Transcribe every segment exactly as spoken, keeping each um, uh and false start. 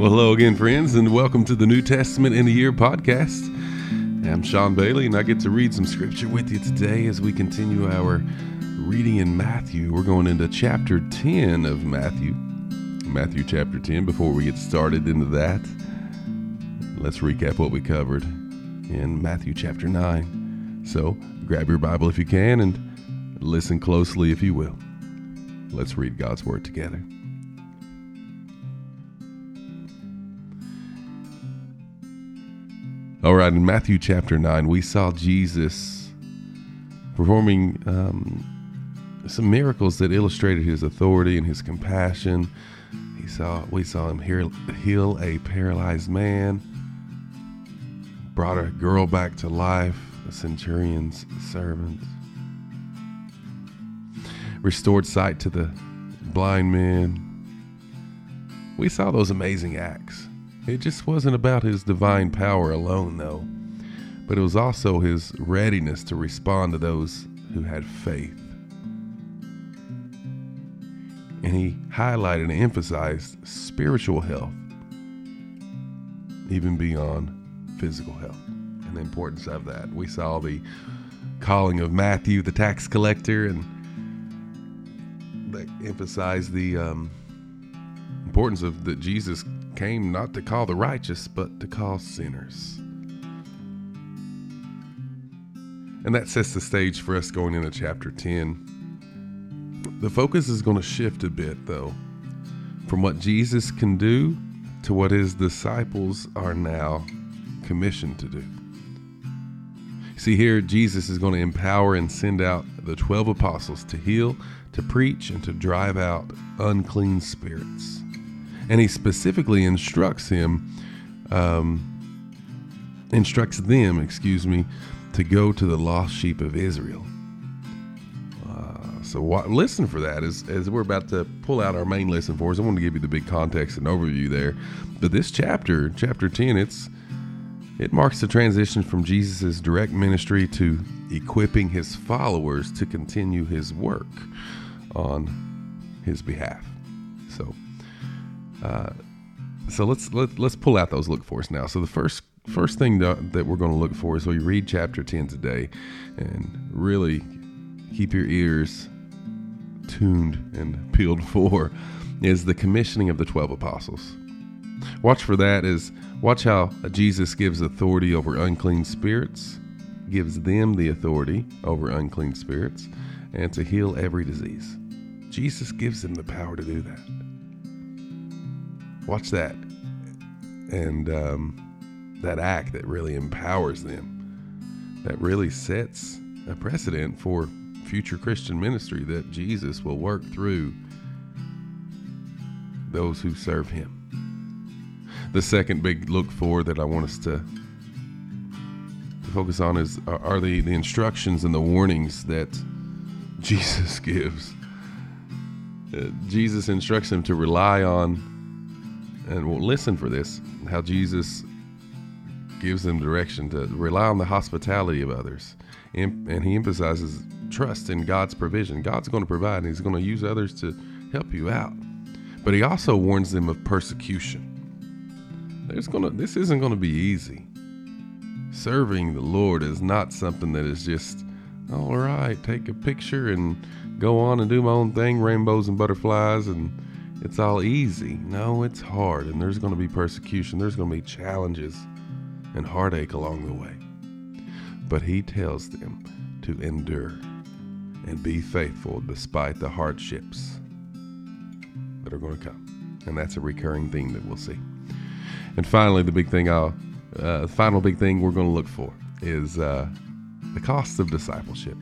Well, hello again, friends, and welcome to the New Testament in a Year podcast. I'm Sean Bailey, and I get to read some scripture with you today as we continue our reading in Matthew. We're going into chapter ten of Matthew. Matthew chapter ten. Before we get started into that, let's recap what we covered in Matthew chapter nine. So grab your Bible if you can and listen closely if you will. Let's read God's Word together. All right, in Matthew chapter nine, we saw Jesus performing um, some miracles that illustrated his authority and his compassion. He saw, we saw him heal, heal a paralyzed man, brought a girl back to life, a centurion's servant, restored sight to the blind men. We saw those amazing acts. It just wasn't about his divine power alone, though, but it was also his readiness to respond to those who had faith. And he highlighted and emphasized spiritual health, even beyond physical health, and the importance of that. We saw the calling of Matthew, the tax collector, and they emphasized the um, importance of that Jesus came not to call the righteous, but to call sinners. And that sets the stage for us going into chapter ten. The focus is going to shift a bit, though, from what Jesus can do to what his disciples are now commissioned to do. See, here Jesus is going to empower and send out the twelve apostles to heal, to preach, and to drive out unclean spirits. And he specifically instructs him, um, instructs them, excuse me, to go to the lost sheep of Israel. Uh, so what, listen for that as, as we're about to pull out our main lesson for us. I want to give you the big context and overview there. But this chapter, chapter ten, it's it marks the transition from Jesus' direct ministry to equipping his followers to continue his work on his behalf. So. Uh, so let's let, let's pull out those look fors now. So the first first thing that, that we're going to look for is we read chapter ten today, and really keep your ears tuned and peeled for is the commissioning of the twelve apostles. Watch for that is watch how Jesus gives authority over unclean spirits, gives them the authority over unclean spirits, and to heal every disease. Jesus gives them the power to do that. Watch that, and um, that act that really empowers them, that really sets a precedent for future Christian ministry, that Jesus will work through those who serve him. The second big look for that I want us to, to focus on is are the, the instructions and the warnings that Jesus gives. Uh, Jesus instructs them to rely on, and we'll listen for this, how Jesus gives them direction to rely on the hospitality of others. And he emphasizes trust in God's provision. God's going to provide, and he's going to use others to help you out. But he also warns them of persecution. There's going to, this isn't going to be easy. Serving the Lord is not something that is just, all right, take a picture and go on and do my own thing, rainbows and butterflies, and it's all easy. No, it's hard, and there's going to be persecution. There's going to be challenges and heartache along the way. But he tells them to endure and be faithful despite the hardships that are going to come. And that's a recurring theme that we'll see. And finally, the big thing I'll, uh, the final big thing we're going to look for is uh, the cost of discipleship.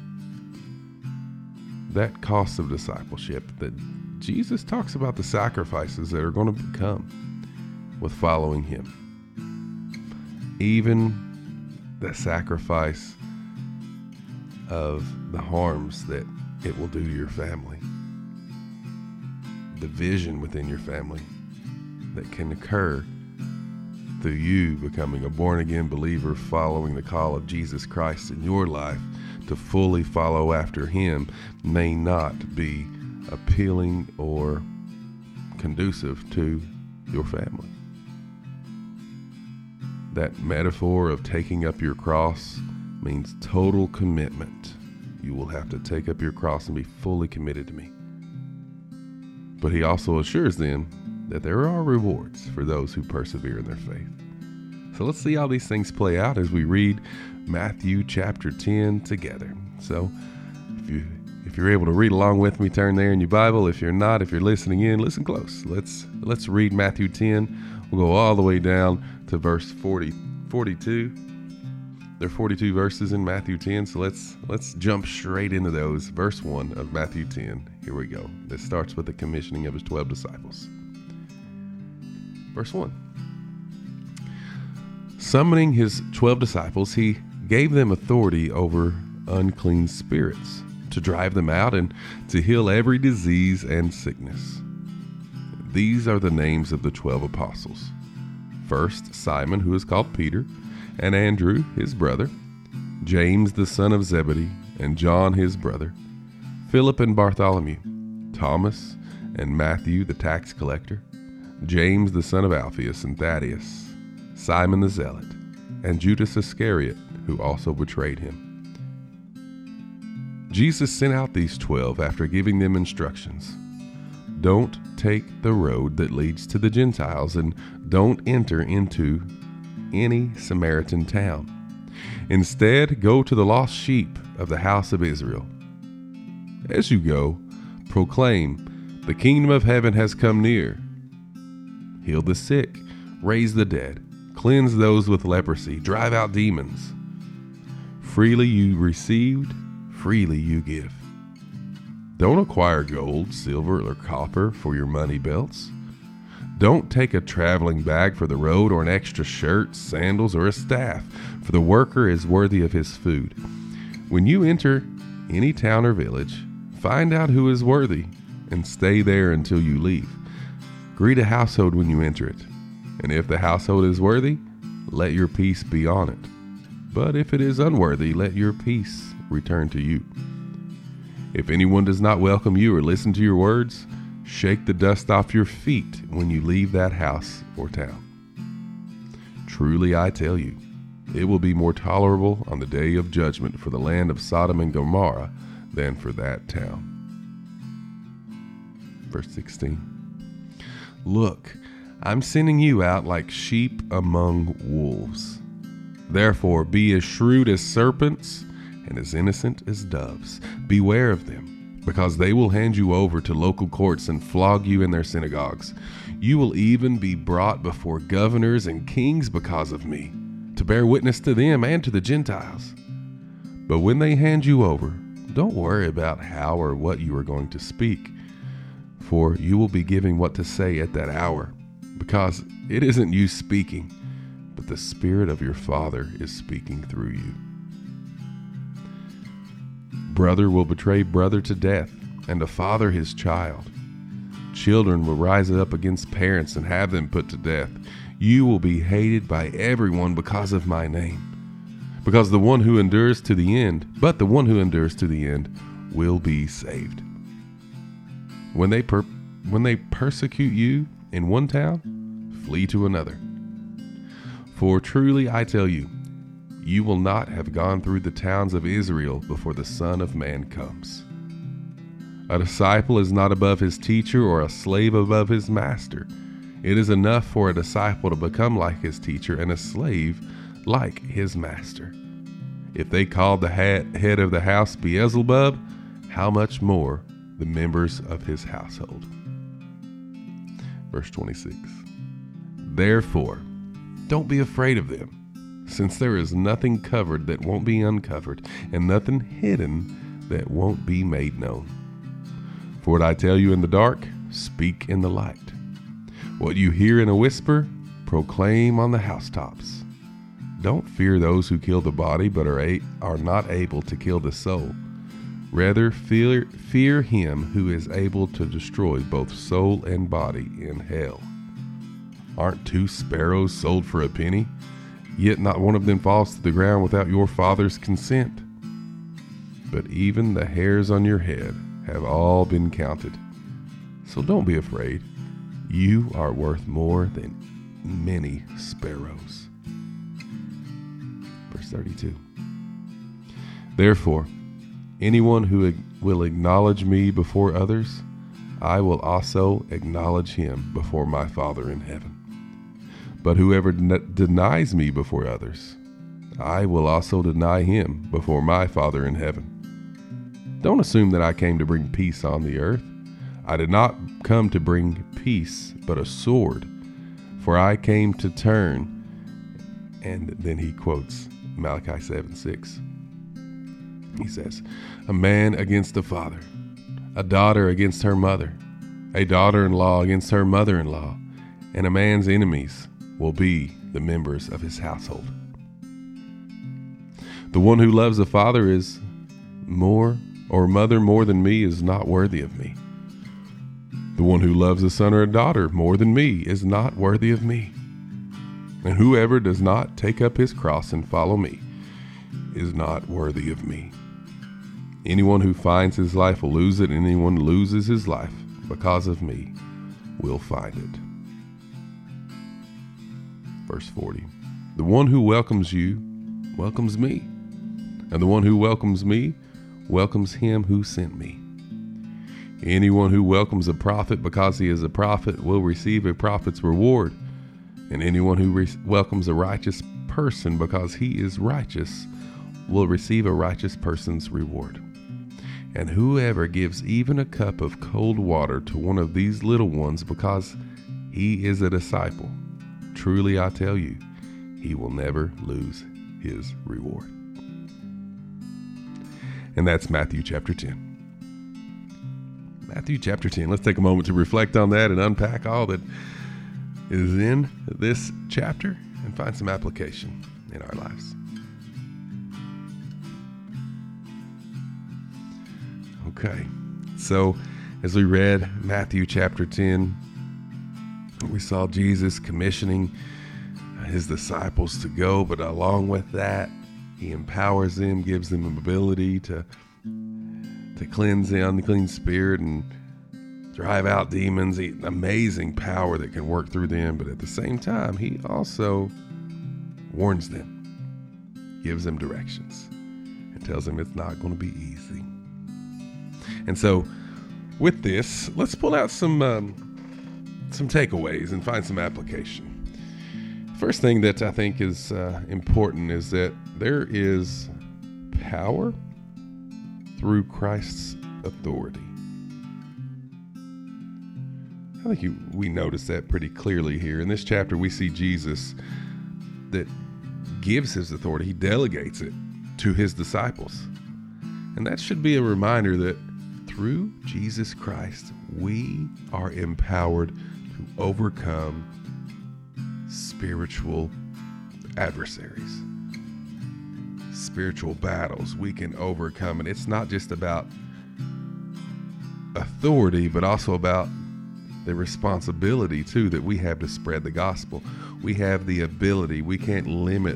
That cost of discipleship that Jesus talks about, the sacrifices that are going to come with following him. Even the sacrifice of the harms that it will do to your family. Division within your family that can occur through you becoming a born-again believer, following the call of Jesus Christ in your life to fully follow after him may not be appealing or conducive to your family. That metaphor of taking up your cross means total commitment. You will have to take up your cross and be fully committed to me. But he also assures them that there are rewards for those who persevere in their faith. So let's see how these things play out as we read Matthew chapter ten together. So if you if you're able to read along with me, turn there in your Bible. If you're not, if you're listening in, listen close. Let's let's read Matthew ten. We'll go all the way down to verse forty, forty-two. There are forty-two verses in Matthew ten, so let's let's jump straight into those. Verse one of Matthew ten. Here we go. This starts with the commissioning of his twelve disciples. Verse one. Summoning his twelve disciples, he gave them authority over unclean spirits, to drive them out and to heal every disease and sickness. These are the names of the twelve apostles. First, Simon, who is called Peter, and Andrew, his brother, James, the son of Zebedee, and John, his brother, Philip and Bartholomew, Thomas and Matthew, the tax collector, James, the son of Alphaeus, and Thaddeus, Simon the Zealot, and Judas Iscariot, who also betrayed him. Jesus sent out these twelve after giving them instructions. Don't take the road that leads to the Gentiles, and don't enter into any Samaritan town. Instead, go to the lost sheep of the house of Israel. As you go, proclaim, the kingdom of heaven has come near. Heal the sick, raise the dead, cleanse those with leprosy, drive out demons. Freely you received, freely you give. Don't acquire gold, silver, or copper for your money belts. Don't take a traveling bag for the road, or an extra shirt, sandals, or a staff, for the worker is worthy of his food. When you enter any town or village, find out who is worthy, and stay there until you leave. Greet a household when you enter it, and if the household is worthy, let your peace be on it. But if it is unworthy, let your peace return to you. If anyone does not welcome you or listen to your words, shake the dust off your feet when you leave that house or town. Truly I tell you, it will be more tolerable on the day of judgment for the land of Sodom and Gomorrah than for that town. Verse sixteen. Look, I'm sending you out like sheep among wolves. Therefore, be as shrewd as serpents and as innocent as doves. Beware of them, because they will hand you over to local courts and flog you in their synagogues. You will even be brought before governors and kings because of me, to bear witness to them and to the Gentiles. But when they hand you over, don't worry about how or what you are going to speak, for you will be giving what to say at that hour, because it isn't you speaking, but the Spirit of your Father is speaking through you. Brother will betray brother to death, and a father his child. Children will rise up against parents and have them put to death. You will be hated by everyone because of my name. Because the one who endures to the end, but the one who endures to the end will be saved. When they per- when they persecute you in one town, flee to another. For truly I tell you, you will not have gone through the towns of Israel before the Son of Man comes. A disciple is not above his teacher, or a slave above his master. It is enough for a disciple to become like his teacher, and a slave like his master. If they called the head of the house Beelzebub, how much more the members of his household? Verse twenty-six. Therefore, don't be afraid of them, since there is nothing covered that won't be uncovered, and nothing hidden that won't be made known. For what I tell you in the dark, speak in the light. What you hear in a whisper, proclaim on the housetops. Don't fear those who kill the body, but are, a- are not able to kill the soul. Rather, fear, fear him who is able to destroy both soul and body in hell. Aren't two sparrows sold for a penny? Yet not one of them falls to the ground without your Father's consent. But even the hairs on your head have all been counted. So don't be afraid. You are worth more than many sparrows. Verse thirty-two. Therefore, anyone who will acknowledge me before others, I will also acknowledge him before my Father in heaven. But whoever den- denies me before others, I will also deny him before my Father in heaven. Don't assume that I came to bring peace on the earth. I did not come to bring peace, but a sword. For I came to turn. And then he quotes Malachi seven six. He says, a man against a father, a daughter against her mother, a daughter-in-law against her mother-in-law, and a man's enemies will be the members of his household. The one who loves a father is more or mother more than me is not worthy of me. The one who loves a son or a daughter more than me is not worthy of me. And whoever does not take up his cross and follow me is not worthy of me. Anyone who finds his life will lose it, and anyone who loses his life because of me will find it. Verse forty. The one who welcomes you welcomes me, and the one who welcomes me welcomes him who sent me. Anyone who welcomes a prophet because he is a prophet will receive a prophet's reward, and anyone who re- welcomes a righteous person because he is righteous will receive a righteous person's reward. And whoever gives even a cup of cold water to one of these little ones because he is a disciple, truly I tell you, he will never lose his reward. And that's Matthew chapter ten. Matthew chapter ten. Let's take a moment to reflect on that and unpack all that is in this chapter and find some application in our lives. Okay, so as we read Matthew chapter ten, we saw Jesus commissioning his disciples to go, but along with that, he empowers them, gives them an ability to to cleanse the unclean spirit and drive out demons. He, amazing power that can work through them, but at the same time, he also warns them, gives them directions, and tells them it's not going to be easy. And so, with this, let's pull out some um, some takeaways and find some application. First thing that I think is uh, important is that there is power through Christ's authority. I think you, we notice that pretty clearly here. In this chapter, we see Jesus that gives his authority. He delegates it to his disciples. And that should be a reminder that through Jesus Christ, we are empowered to overcome spiritual adversaries, spiritual battles. We can overcome it. It's not just about authority, but also about the responsibility too that we have to spread the gospel. We have the ability. We can't limit,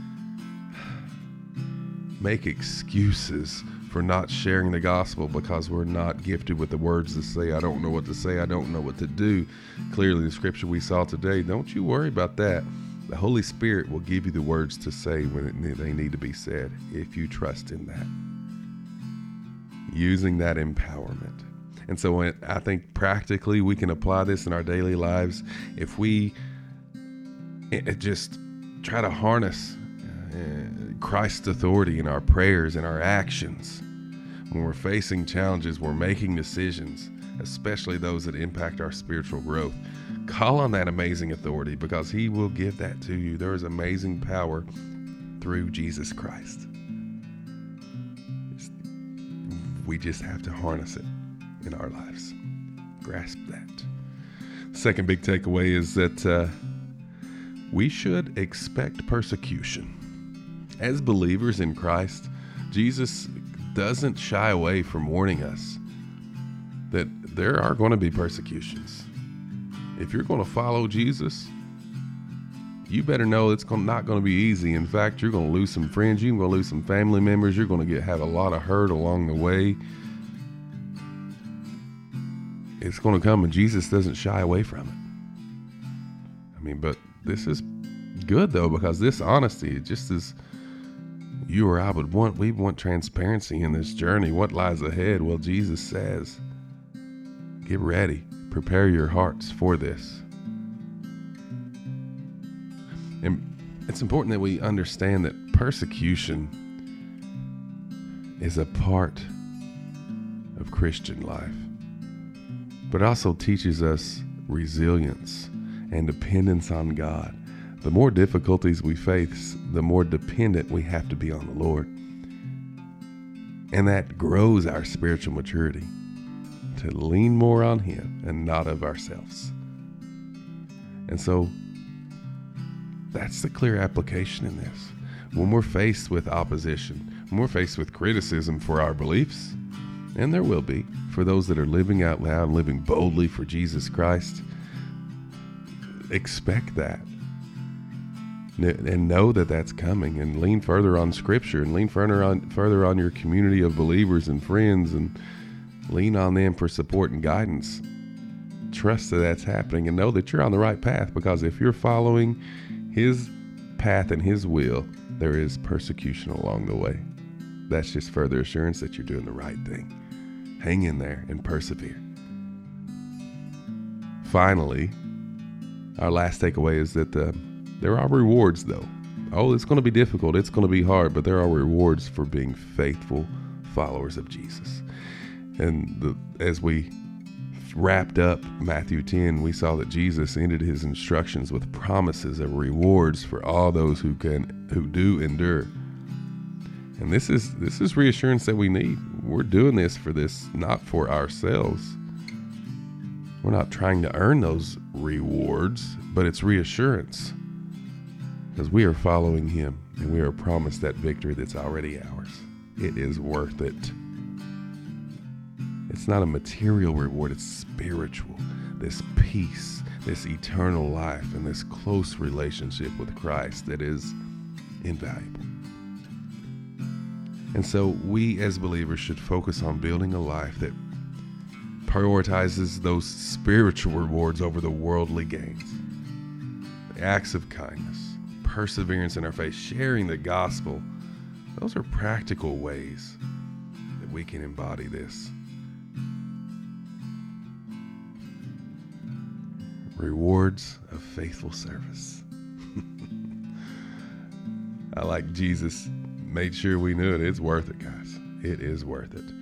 make excuses for not sharing the gospel because we're not gifted with the words to say, I don't know what to say, I don't know what to do. Clearly, the scripture we saw today, don't you worry about that. The Holy Spirit will give you the words to say when it, they need to be said, if you trust in that. Using that empowerment. And so I think practically we can apply this in our daily lives if we just try to harness Christ's authority in our prayers and our actions. When we're facing challenges, we're making decisions, especially those that impact our spiritual growth. Call on that amazing authority because he will give that to you. There is amazing power through Jesus Christ. We just have to harness it in our lives. Grasp that. Second big takeaway is that uh, we should expect persecution. As believers in Christ, Jesus doesn't shy away from warning us that there are going to be persecutions. If you're going to follow Jesus, you better know it's not going to be easy. In fact, you're going to lose some friends. You're going to lose some family members. You're going to get have a lot of hurt along the way. it's going to come, and Jesus doesn't shy away from it. I mean, but this is good though, because this honesty, just as you or I would want, we want transparency in this journey. What lies ahead? Well, Jesus says, get ready, prepare your hearts for this. And it's important that we understand that persecution is a part of Christian life, but it also teaches us resilience and dependence on God. The more difficulties we face, the more dependent we have to be on the Lord. And that grows our spiritual maturity to lean more on Him and not of ourselves. And so that's the clear application in this. When we're faced with opposition, when we're faced with criticism for our beliefs, and there will be, for those that are living out loud, living boldly for Jesus Christ, expect that. And know that that's coming, and lean further on Scripture, and lean further on further on your community of believers and friends, and lean on them for support and guidance. Trust that that's happening, and know that you're on the right path, because if you're following His path and His will, there is persecution along the way. That's just further assurance that you're doing the right thing. Hang in there and persevere. Finally, our last takeaway is that the There are rewards, though. Oh, it's going to be difficult. It's going to be hard, but there are rewards for being faithful followers of Jesus. And the, as we wrapped up Matthew ten, we saw that Jesus ended His instructions with promises of rewards for all those who can, who do endure. And this is this is reassurance that we need. We're doing this for this, not for ourselves. We're not trying to earn those rewards, but it's reassurance. Because we are following Him, and we are promised that victory that's already ours. It is worth it. It's not a material reward, it's spiritual. This peace, this eternal life, and this close relationship with Christ that is invaluable. And so we as believers should focus on building a life that prioritizes those spiritual rewards over the worldly gains. The acts of kindness, perseverance in our faith, sharing the gospel. Those are practical ways that we can embody this. Rewards of faithful service. I like Jesus made sure we knew it. It's worth it, guys. It is worth it.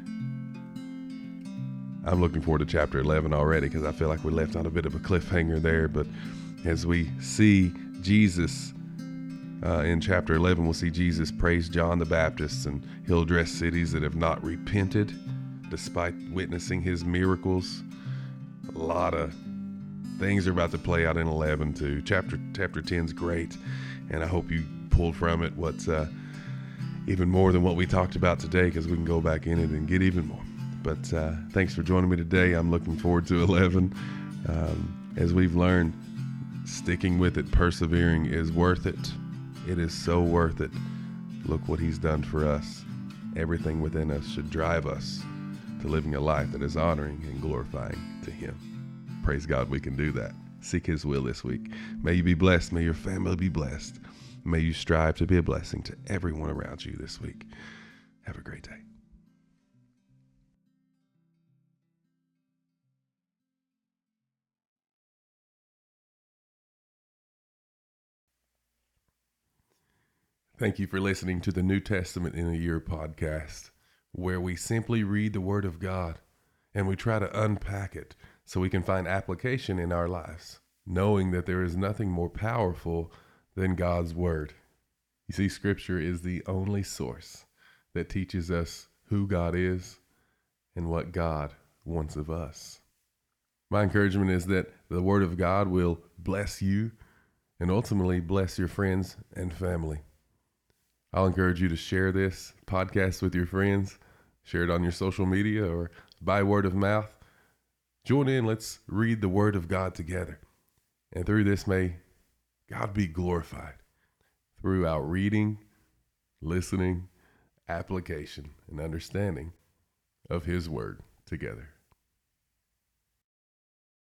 I'm looking forward to chapter eleven already, because I feel like we left on a bit of a cliffhanger there. But as we see Jesus uh, in chapter eleven, we'll see Jesus praise John the Baptist, and He'll address cities that have not repented despite witnessing His miracles. A lot of things are about to play out in eleven too. Chapter chapter ten is great, and I hope you pulled from it what's uh, even more than what we talked about today, because we can go back in it and get even more. But uh, thanks for joining me today. I'm looking forward to eleven. Um, as we've learned, sticking with it, persevering is worth it. It is so worth it. Look what He's done for us. Everything within us should drive us to living a life that is honoring and glorifying to Him. Praise God, we can do that. Seek His will this week. May you be blessed. May your family be blessed. May you strive to be a blessing to everyone around you this week. Have a great day. Thank you for listening to the New Testament in a Year podcast, where we simply read the Word of God and we try to unpack it so we can find application in our lives, knowing that there is nothing more powerful than God's Word. You see, Scripture is the only source that teaches us who God is and what God wants of us. My encouragement is that the Word of God will bless you and ultimately bless your friends and family. I'll encourage you to share this podcast with your friends, share it on your social media or by word of mouth. Join in, let's read the Word of God together. And through this, may God be glorified through our reading, listening, application, and understanding of His Word together.